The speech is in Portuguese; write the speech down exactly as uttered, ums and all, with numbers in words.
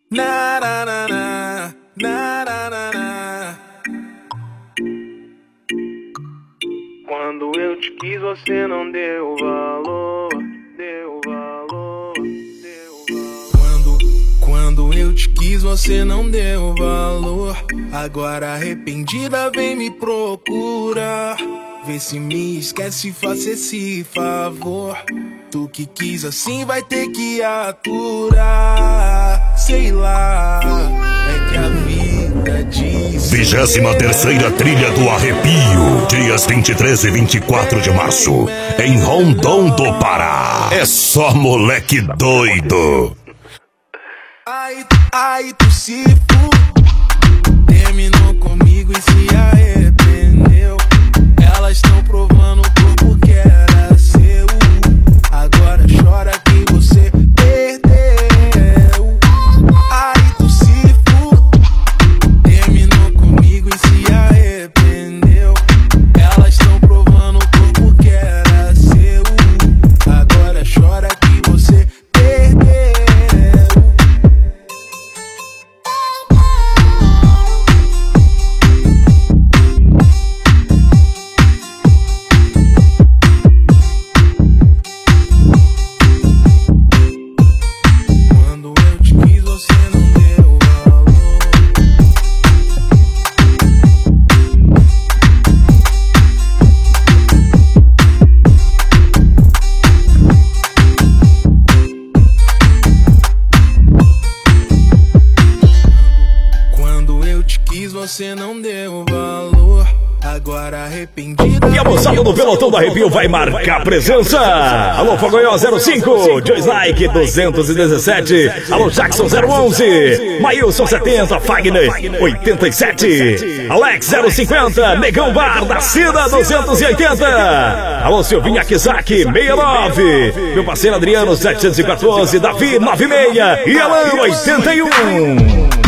Na, na, na, na, na, na, na, na. Quando eu te quis, você não deu valor. Deu valor, deu valor. Quando, quando eu te quis, você não deu valor. Agora arrependida vem me procurar. Vê se me esquece, faça esse favor. Tu que quis assim vai ter que aturar. Sei lá, é que a vida diz. Vigésima terceira trilha do arrepio. Dias vinte e três e vinte e quatro de março, em Rondon do Pará. É só moleque doido. Ai, ai, tu se fu. Terminou comigo e se arrependeu. Elas estão provando o corpo que era seu. Agora chora que você perdeu. Ai, tu se fu. Terminou comigo e se arrependeu. Elas estão provando o corpo que era seu. Agora chora que você perdeu. Você não deu valor, agora arrependido. E a moçada do pelotão do arrepio vai marcar presença. Alô, Fogoió zero cinco, Joe Snike duzentos e dezessete, alô, Jackson zero onze, Maílson setenta, Fagner oitenta e sete, Alex zero cinquenta, Negão Bar da Cida duzentos e oitenta, alô, Silvinha Kizaki sessenta e nove, meu parceiro Adriano setecentos e quatorze, Davi noventa e seis e Alan oitenta e um.